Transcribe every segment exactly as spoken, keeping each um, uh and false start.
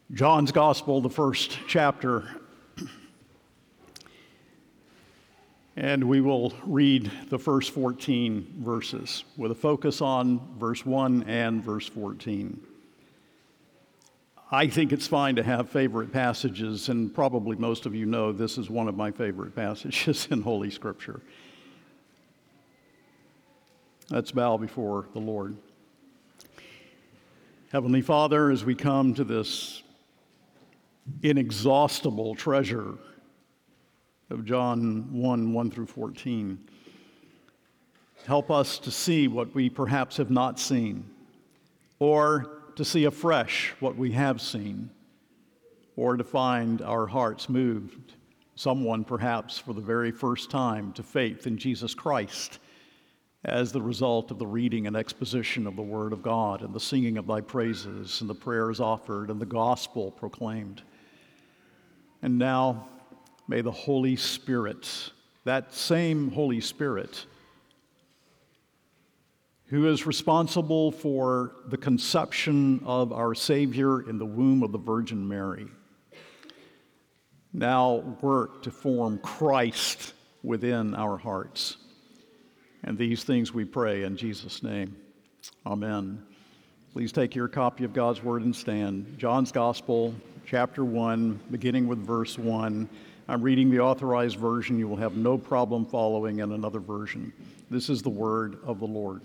John's Gospel, the first chapter, and we will read the first fourteen verses with a focus on verse one and verse fourteen. I think it's fine to have favorite passages, and probably most of you know this is one of my favorite passages in Holy Scripture. Let's bow before the Lord. Heavenly Father, as we come to this inexhaustible treasure of John one, one through fourteen, help us to see what we perhaps have not seen, or to see afresh what we have seen, or to find our hearts moved, someone perhaps for the very first time, to faith in Jesus Christ as the result of the reading and exposition of the Word of God and the singing of thy praises and the prayers offered and the gospel proclaimed. And now may the Holy Spirit, that same Holy Spirit, who is responsible for the conception of our Savior in the womb of the Virgin Mary, now work to form Christ within our hearts. And these things we pray in Jesus' name. Amen. Please take your copy of God's Word and stand. John's Gospel, chapter one, beginning with verse one. I'm reading the Authorized Version. You will have no problem following in another version. This is the word of the Lord.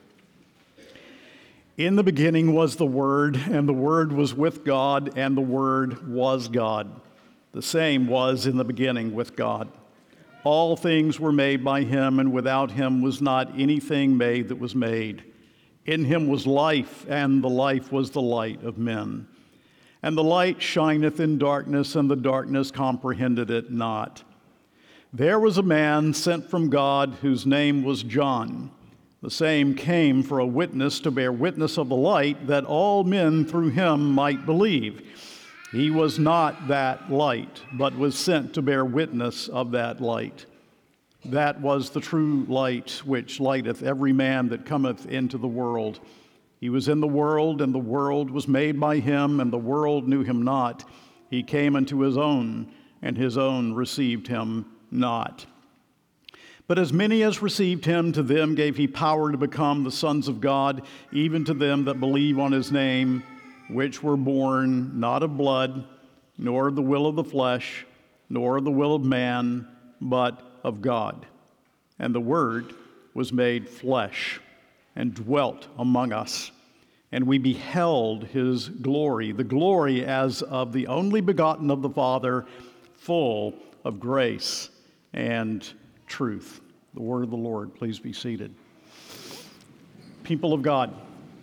In the beginning was the Word, and the Word was with God, and the Word was God. The same was in the beginning with God. All things were made by him, and without him was not anything made that was made. In him was life, and the life was the light of men. And the light shineth in darkness, and the darkness comprehended it not. There was a man sent from God, whose name was John. The same came for a witness to bear witness of the light, that all men through him might believe. He was not that light, but was sent to bear witness of that light. That was the true light, which lighteth every man that cometh into the world. He was in the world, and the world was made by him, and the world knew him not. He came unto his own, and his own received him not. But as many as received him, to them gave he power to become the sons of God, even to them that believe on his name, which were born not of blood, nor of the will of the flesh, nor of the will of man, but of God. And the Word was made flesh, and dwelt among us. And we beheld his glory, the glory as of the only begotten of the Father, full of grace and truth. The word of the Lord. Please be seated. People of God,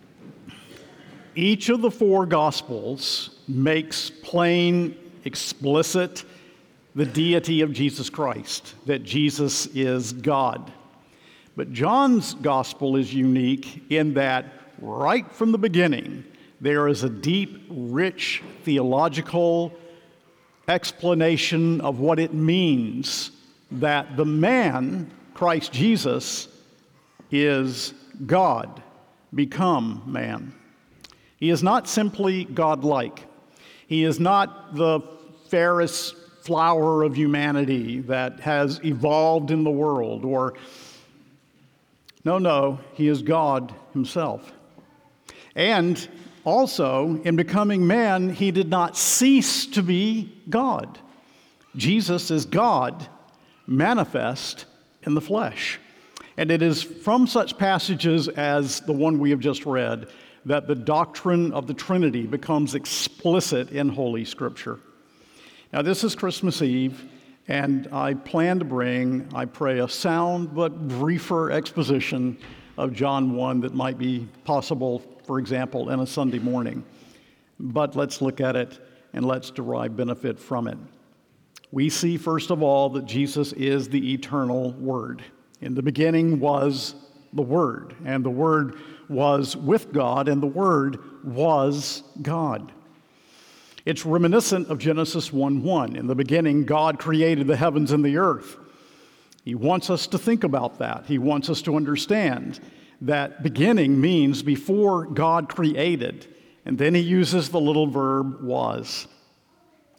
each of the four Gospels makes plain, explicit, the deity of Jesus Christ, that Jesus is God. But John's Gospel is unique in that right from the beginning, there is a deep, rich theological explanation of what it means that the man, Christ Jesus, is God, become man. He is not simply godlike. He is not the fairest flower of humanity that has evolved in the world, or no, no, he is God himself. And also, in becoming man, he did not cease to be God. Jesus is God manifest in the flesh. And it is from such passages as the one we have just read that the doctrine of the Trinity becomes explicit in Holy Scripture. Now, this is Christmas Eve, and I plan to bring, I pray, a sound but briefer exposition of John one that might be possible, for example, in a Sunday morning. But let's look at it and let's derive benefit from it. We see, first of all, that Jesus is the eternal Word. In the beginning was the Word, and the Word was with God, and the Word was God. It's reminiscent of Genesis one one. In the beginning, God created the heavens and the earth. He wants us to think about that. He wants us to understand that beginning means before God created, and then he uses the little verb was.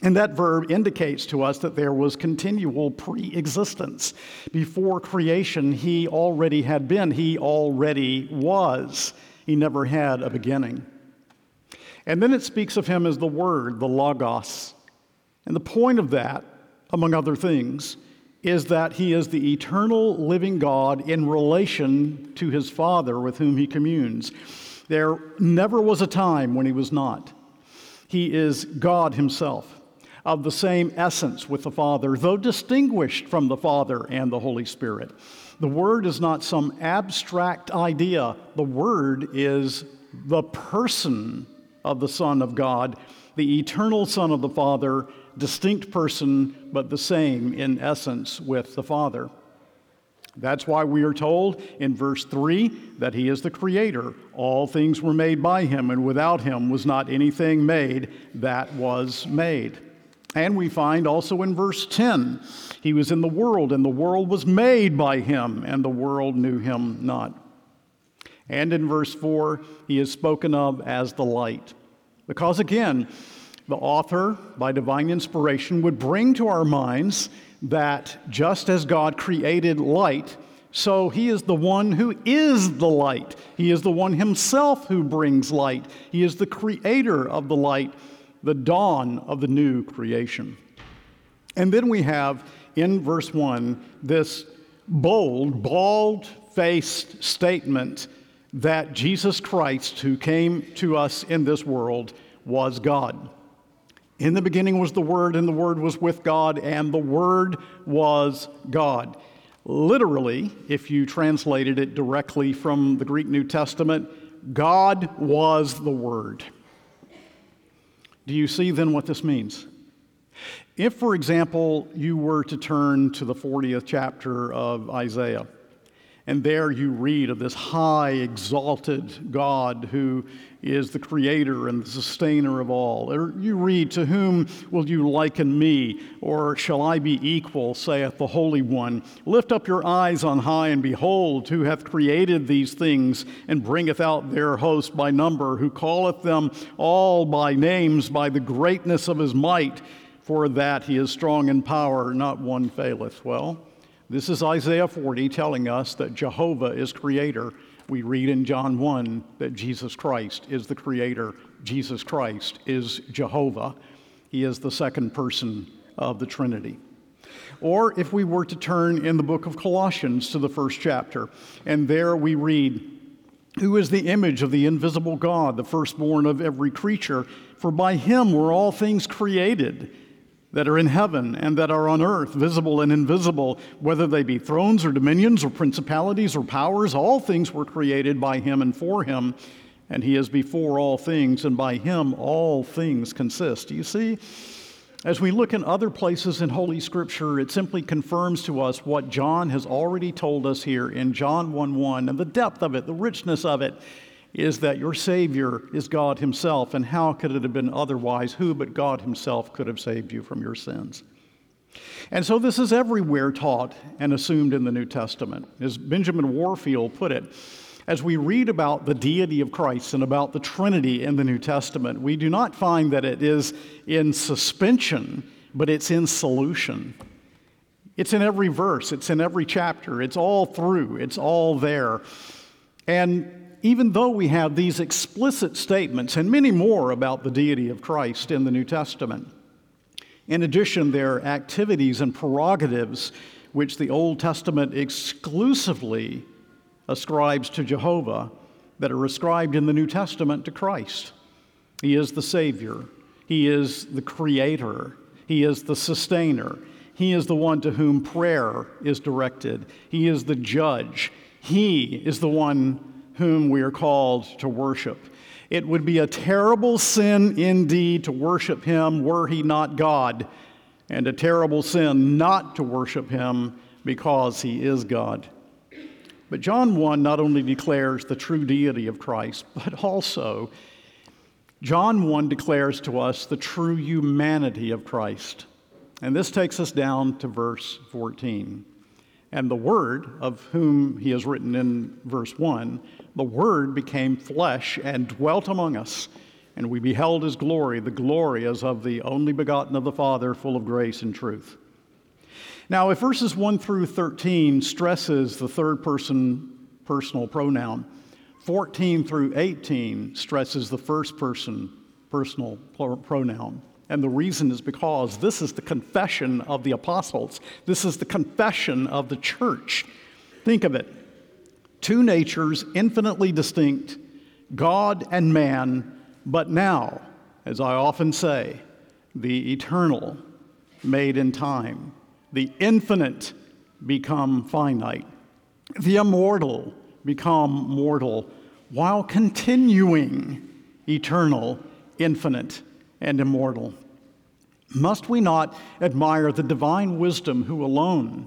And that verb indicates to us that there was continual pre-existence. Before creation, he already had been. He already was. He never had a beginning. And then it speaks of him as the Word, the Logos. And the point of that, among other things, is that he is the eternal living God in relation to his Father with whom he communes. There never was a time when he was not. He is God himself, of the same essence with the Father, though distinguished from the Father and the Holy Spirit. The Word is not some abstract idea. The Word is the person of the Son of God, the eternal Son of the Father, distinct person, but the same in essence with the Father. That's why we are told in verse three that he is the Creator. All things were made by him, and without him was not anything made that was made. And we find also in verse ten, he was in the world, and the world was made by him, and the world knew him not. And in verse four, he is spoken of as the light. Because again, the author, by divine inspiration, would bring to our minds that just as God created light, so he is the one who is the light. He is the one himself who brings light. He is the creator of the light, the dawn of the new creation. And then we have in verse one this bold, bald-faced statement that Jesus Christ, who came to us in this world, was God. In the beginning was the Word, and the Word was with God, and the Word was God. Literally, if you translated it directly from the Greek New Testament, God was the Word. Do you see then what this means? If, for example, you were to turn to the fortieth chapter of Isaiah, and there you read of this high, exalted God who is the creator and the sustainer of all. Or you read, "To whom will you liken me? Or shall I be equal, saith the Holy One? Lift up your eyes on high, and behold, who hath created these things, and bringeth out their host by number, who calleth them all by names, by the greatness of his might, for that he is strong in power, not one faileth." Well, this is Isaiah forty telling us that Jehovah is creator. We read in John one that Jesus Christ is the creator. Jesus Christ is Jehovah. He is the second person of the Trinity. Or if we were to turn in the book of Colossians to the first chapter, and there we read, "Who is the image of the invisible God, the firstborn of every creature? For by him were all things created, that are in heaven and that are on earth, visible and invisible, whether they be thrones or dominions or principalities or powers. All things were created by him and for him, and he is before all things, and by him all things consist." Do you see? As we look in other places in Holy Scripture, it simply confirms to us what John has already told us here in John one one, and the depth of it, the richness of it, is that your Savior is God himself, and how could it have been otherwise? Who but God himself could have saved you from your sins? And so this is everywhere taught and assumed in the New Testament. As Benjamin Warfield put it, as we read about the deity of Christ and about the Trinity in the New Testament, we do not find that it is in suspension, but it's in solution. It's in every verse, it's in every chapter, it's all through, it's all there. And even though we have these explicit statements and many more about the deity of Christ in the New Testament, in addition, there are activities and prerogatives which the Old Testament exclusively ascribes to Jehovah that are ascribed in the New Testament to Christ. He is the Savior. He is the Creator. He is the Sustainer. He is the one to whom prayer is directed. He is the Judge. He is the one whom we are called to worship. It would be a terrible sin indeed to worship him were he not God, and a terrible sin not to worship him because he is God. But John one not only declares the true deity of Christ, but also John one declares to us the true humanity of Christ. And this takes us down to verse fourteen. And the Word, of whom he has written in verse one, the Word became flesh and dwelt among us. and we beheld his glory, the glory as of the only begotten of the Father, full of grace and truth. Now, if verses one through thirteen stresses the third person personal pronoun, fourteen through eighteen stresses the first person personal pronoun. And the reason is because this is the confession of the apostles. This is the confession of the church. Think of it. Two natures infinitely distinct, God and man, but now, as I often say, the eternal made in time, the infinite become finite, the immortal become mortal, while continuing eternal, infinite, and immortal. Must we not admire the divine wisdom who alone,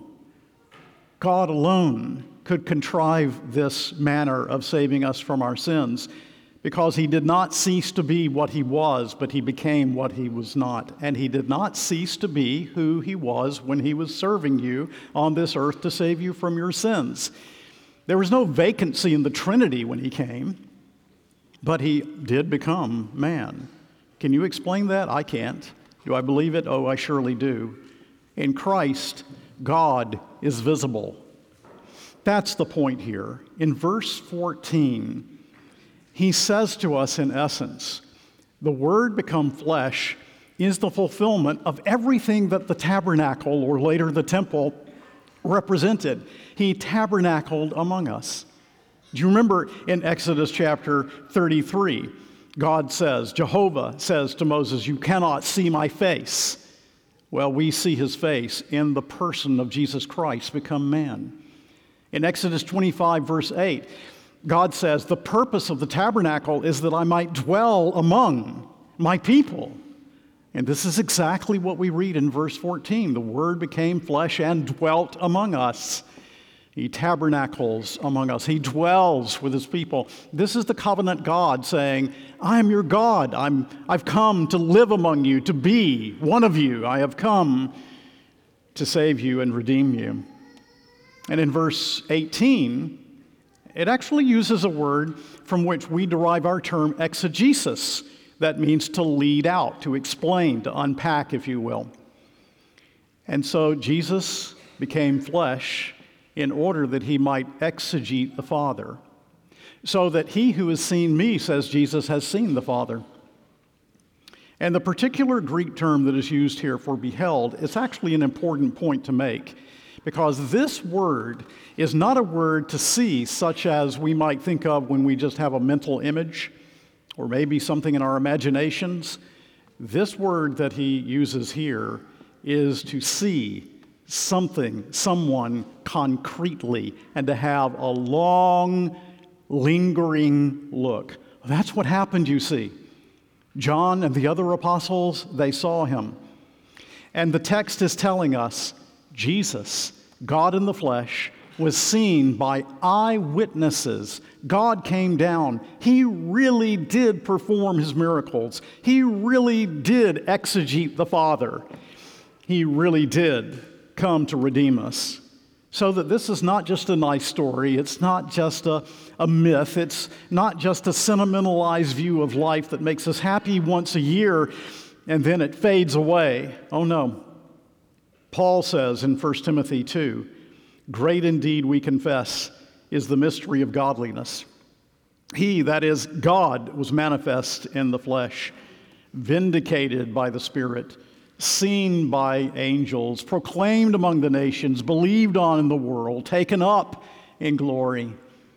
God alone, could contrive this manner of saving us from our sins, because he did not cease to be what he was, but he became what he was not. And he did not cease to be who he was when he was serving you on this earth to save you from your sins. There was no vacancy in the Trinity when he came, but he did become man. Can you explain that? I can't. Do I believe it? Oh, I surely do. In Christ, God is visible. That's the point here. In verse fourteen, he says to us in essence, the Word become flesh is the fulfillment of everything that the tabernacle, or later the temple, represented. He tabernacled among us. Do you remember in Exodus chapter thirty-three, God says, Jehovah says to Moses, "You cannot see my face." Well, we see his face in the person of Jesus Christ become man. In Exodus twenty-five, verse eight, God says, "The purpose of the tabernacle is that I might dwell among my people." And this is exactly what we read in verse fourteen. The Word became flesh and dwelt among us. He tabernacles among us. He dwells with his people. This is the covenant God saying, I am your God. I'm, I've come to live among you, to be one of you. I have come to save you and redeem you. And in verse eighteen, it actually uses a word from which we derive our term exegesis. That means to lead out, to explain, to unpack, if you will. And so Jesus became flesh in order that he might exegete the Father, so that he who has seen me, says Jesus, has seen the Father. And the particular Greek term that is used here for beheld is actually an important point to make, because this word is not a word to see such as we might think of when we just have a mental image or maybe something in our imaginations. This word that he uses here is to see something, someone concretely, and to have a long, lingering look. That's what happened, you see. John and the other apostles, they saw him. And the text is telling us Jesus, God in the flesh, was seen by eyewitnesses. God came down. He really did perform his miracles. He really did exegete the Father. He really did come to redeem us. So that this is not just a nice story. It's not just a, a myth. It's not just a sentimentalized view of life that makes us happy once a year and then it fades away. Oh no. Paul says in First Timothy two, "Great indeed, we confess, is the mystery of godliness. He, that is, God, was manifest in the flesh, vindicated by the Spirit, seen by angels, proclaimed among the nations, believed on in the world, taken up in glory.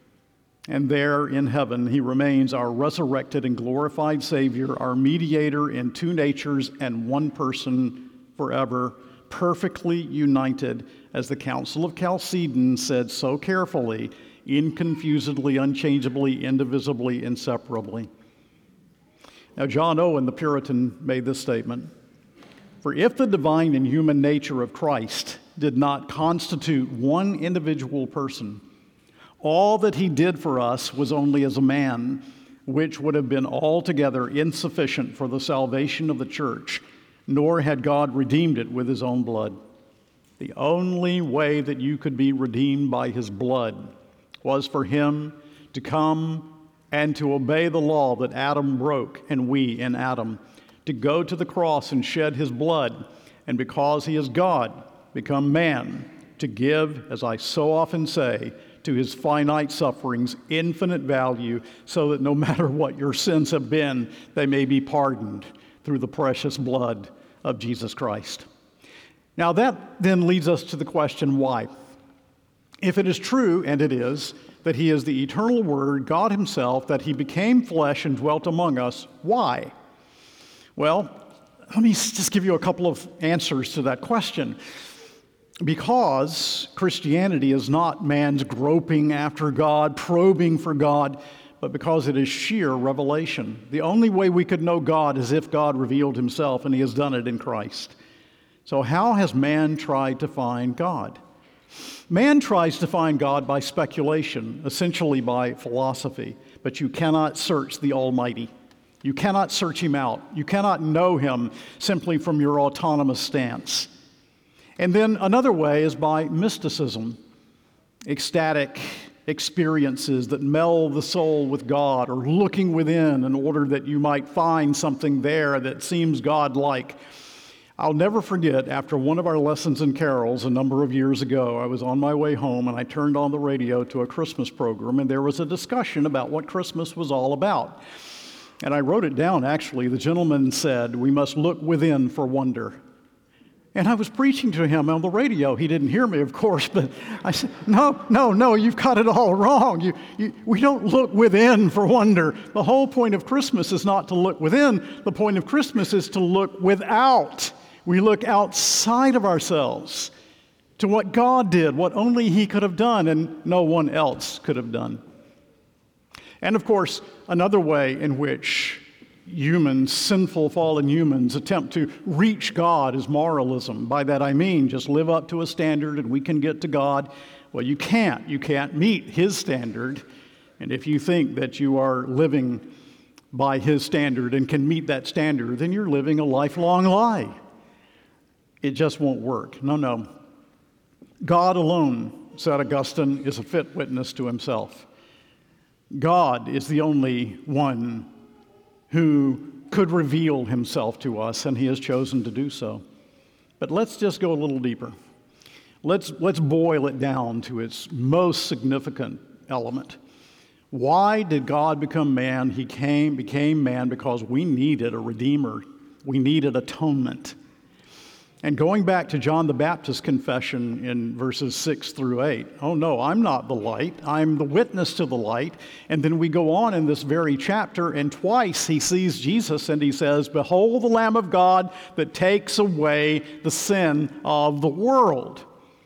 And there in heaven he remains our resurrected and glorified Savior, our mediator in two natures and one person forever, perfectly united, as the Council of Chalcedon said so carefully, inconfusedly, unchangeably, indivisibly, inseparably." Now, John Owen, the Puritan, made this statement: "For if the divine and human nature of Christ did not constitute one individual person, all that he did for us was only as a man, which would have been altogether insufficient for the salvation of the church, nor had God redeemed it with his own blood. The only way that you could be redeemed by his blood was for him to come and to obey the law that Adam broke, and we in Adam, to go to the cross and shed his blood, and because he is God, become man, to give, as I so often say, to his finite sufferings infinite value, so that no matter what your sins have been, they may be pardoned through the precious blood of Jesus Christ. Now that then leads us to the question, why? If it is true, and it is, that he is the eternal Word, God himself, that he became flesh and dwelt among us, why? Well, let me just give you a couple of answers to that question. Because Christianity is not man's groping after God, probing for God, but because it is sheer revelation. The only way we could know God is if God revealed himself, and he has done it in Christ. So how has man tried to find God? Man tries to find God by speculation, essentially by philosophy, but you cannot search the Almighty. You cannot search him out. You cannot know him simply from your autonomous stance. And then another way is by mysticism, ecstatic experiences that meld the soul with God, or looking within in order that you might find something there that seems God-like. I'll never forget, after one of our lessons in carols a number of years ago, I was on my way home and I turned on the radio to a Christmas program, and there was a discussion about what Christmas was all about. And I wrote it down, actually. The gentleman said, "We must look within for wonder." And I was preaching to him on the radio. He didn't hear me, of course, but I said, no, no, no, you've got it all wrong. You, you, we don't look within for wonder. The whole point of Christmas is not to look within. The point of Christmas is to look without. We look outside of ourselves to what God did, what only he could have done and no one else could have done. And of course, another way in which humans, sinful, fallen humans, attempt to reach God is moralism. By that I mean just live up to a standard and we can get to God. Well, you can't. You can't meet his standard. And if you think that you are living by his standard and can meet that standard, then you're living a lifelong lie. It just won't work. No, no. God alone, said Augustine, is a fit witness to himself. God is the only one who could reveal himself to us, and he has chosen to do so. But let's just go a little deeper. Let's, let's boil it down to its most significant element. Why did God become man? He came, became man because we needed a redeemer. We needed atonement. And going back to John the Baptist's confession in verses six through eight, oh no, I'm not the light, I'm the witness to the light. And then we go on in this very chapter, and twice he sees Jesus and he says, "Behold the Lamb of God that takes away the sin of the world."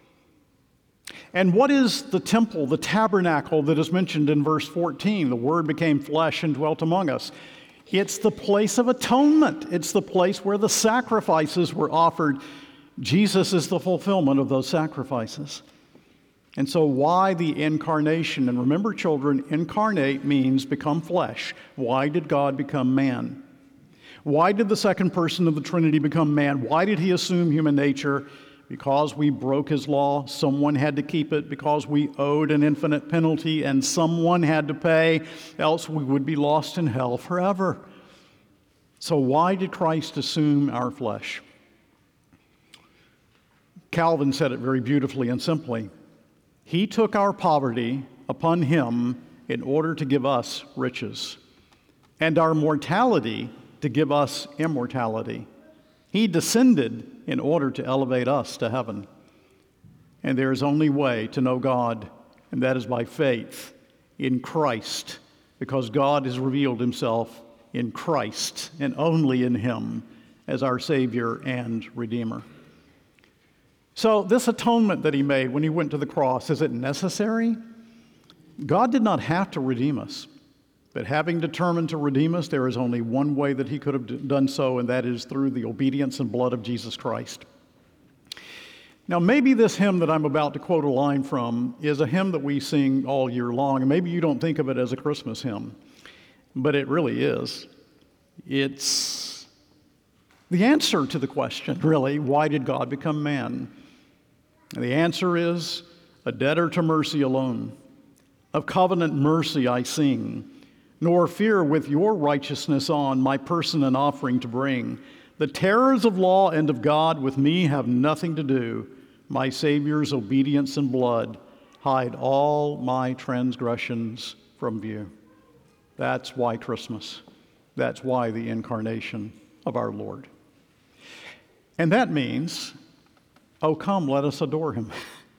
And what is the temple, the tabernacle that is mentioned in verse fourteen? The Word became flesh and dwelt among us. It's the place of atonement. It's the place where the sacrifices were offered. Jesus is the fulfillment of those sacrifices. And so why the incarnation? And remember, children, incarnate means become flesh. Why did God become man? Why did the second person of the Trinity become man? Why did he assume human nature? Because we broke his law, someone had to keep it. Because we owed an infinite penalty and someone had to pay, else we would be lost in hell forever. So why did Christ assume our flesh? Calvin said it very beautifully and simply. He took our poverty upon him in order to give us riches, and our mortality to give us immortality. He descended in order to elevate us to heaven. And there is only way to know God, and that is by faith in Christ, because God has revealed himself in Christ and only in him as our Savior and Redeemer. So this atonement that he made when he went to the cross, is it necessary? God did not have to redeem us. But having determined to redeem us, there is only one way that he could have done so, and that is through the obedience and blood of Jesus Christ. Now, maybe this hymn that I'm about to quote a line from is a hymn that we sing all year long, and maybe you don't think of it as a Christmas hymn, but it really is. It's the answer to the question, really, why did God become man? And the answer is, a debtor to mercy alone. Of covenant mercy I sing. nor fear with your righteousness on my person an offering to bring. The terrors of law and of God with me have nothing to do. My Savior's obedience and blood hide all my transgressions from view. That's why Christmas. That's why the incarnation of our Lord. And that means, oh, come, let us adore him.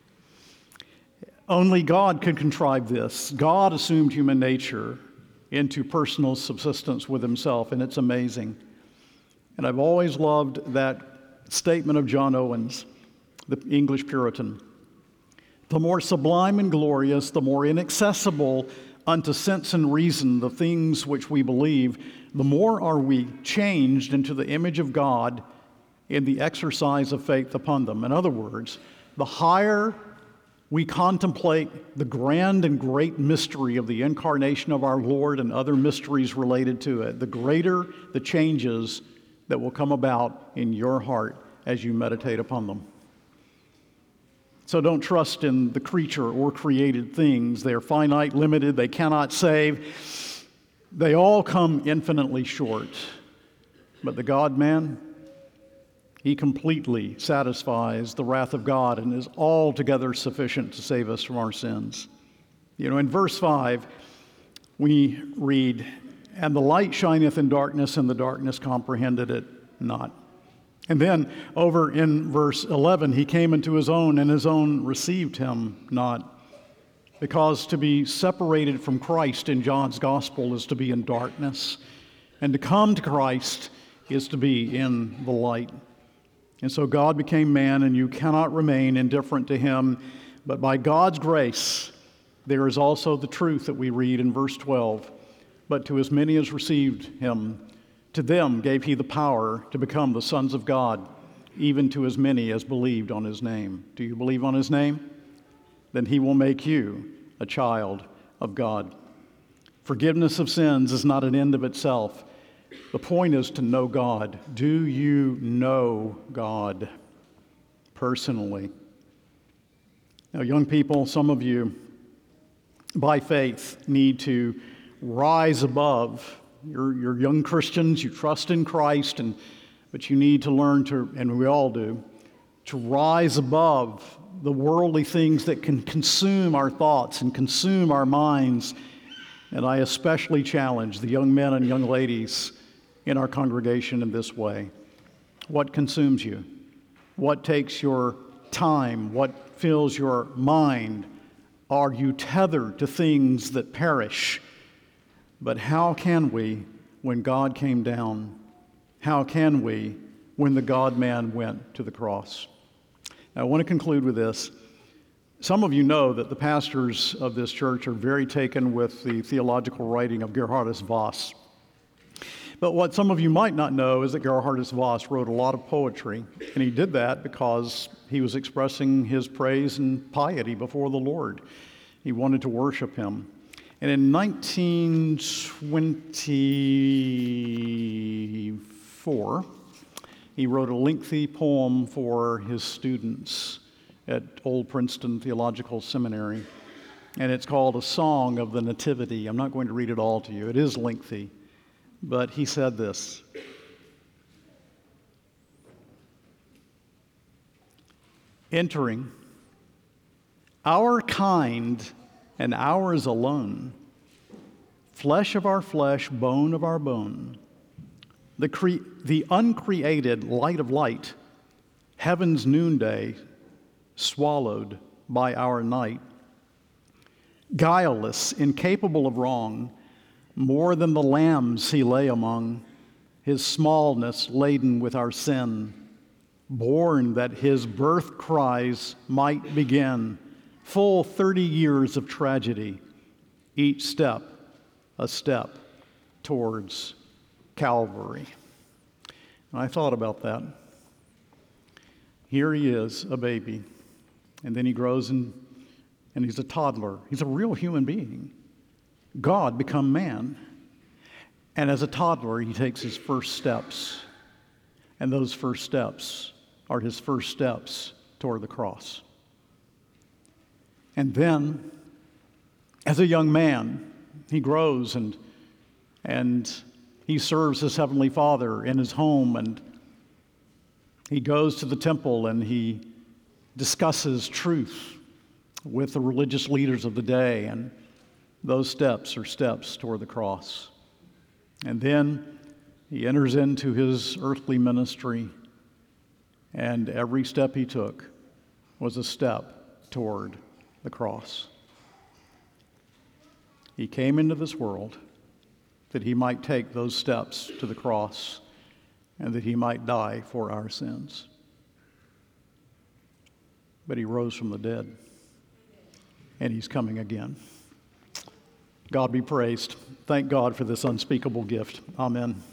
Only God could contrive this. God assumed human nature into personal subsistence with himself, and it's amazing. And I've always loved that statement of John Owens, the English Puritan. The more sublime and glorious, the more inaccessible unto sense and reason the things which we believe, the more are we changed into the image of God in the exercise of faith upon them. In other words, the higher we contemplate the grand and great mystery of the incarnation of our Lord and other mysteries related to it, the greater the changes that will come about in your heart as you meditate upon them. So don't trust in the creature or created things. They are finite, limited, they cannot save. They all come infinitely short. But the God-man, he completely satisfies the wrath of God and is altogether sufficient to save us from our sins. You know, in verse five, we read, and the light shineth in darkness, and the darkness comprehended it not. And then over in verse eleven, he came into his own, and his own received him not. Because to be separated from Christ in John's gospel is to be in darkness, and to come to Christ is to be in the light. And so God became man, and you cannot remain indifferent to him. But by God's grace, there is also the truth that we read in verse twelve. But to as many as received him, to them gave he the power to become the sons of God, even to as many as believed on his name. Do you believe on his name? Then he will make you a child of God. Forgiveness of sins is not an end of itself. The point is to know God. Do you know God personally? Now, young people, some of you, by faith, need to rise above. You're, you're young Christians, you trust in Christ, and but you need to learn to, and we all do, to rise above the worldly things that can consume our thoughts and consume our minds. And I especially challenge the young men and young ladies in our congregation in this way. What consumes you? What takes your time? What fills your mind? Are you tethered to things that perish? But how can we when God came down? How can we when the God-man went to the cross? Now, I want to conclude with this. Some of you know that the pastors of this church are very taken with the theological writing of Geerhardus Vos. But what some of you might not know is that Geerhardus Vos wrote a lot of poetry, and he did that because he was expressing his praise and piety before the Lord. He wanted to worship him. And in nineteen twenty-four, he wrote a lengthy poem for his students at Old Princeton Theological Seminary, and it's called A Song of the Nativity. I'm not going to read it all to you. It is lengthy. But he said this: entering, our kind and ours alone, flesh of our flesh, bone of our bone, the, cre- the uncreated light of light, heaven's noonday, swallowed by our night, guileless, incapable of wrong, more than the lambs he lay among, his smallness laden with our sin, born that his birth cries might begin, full thirty years of tragedy, each step a step towards Calvary. And I thought about that. Here he is, a baby, and then he grows and, and he's a toddler. He's a real human being. God become man. And as a toddler, he takes his first steps. And those first steps are his first steps toward the cross. And then, as a young man, he grows and and he serves his heavenly Father in his home, and he goes to the temple and he discusses truth with the religious leaders of the day, and those steps are steps toward the cross. And then he enters into his earthly ministry, and every step he took was a step toward the cross. He came into this world that he might take those steps to the cross and that he might die for our sins. But he rose from the dead, and he's coming again. God be praised. Thank God for this unspeakable gift. Amen.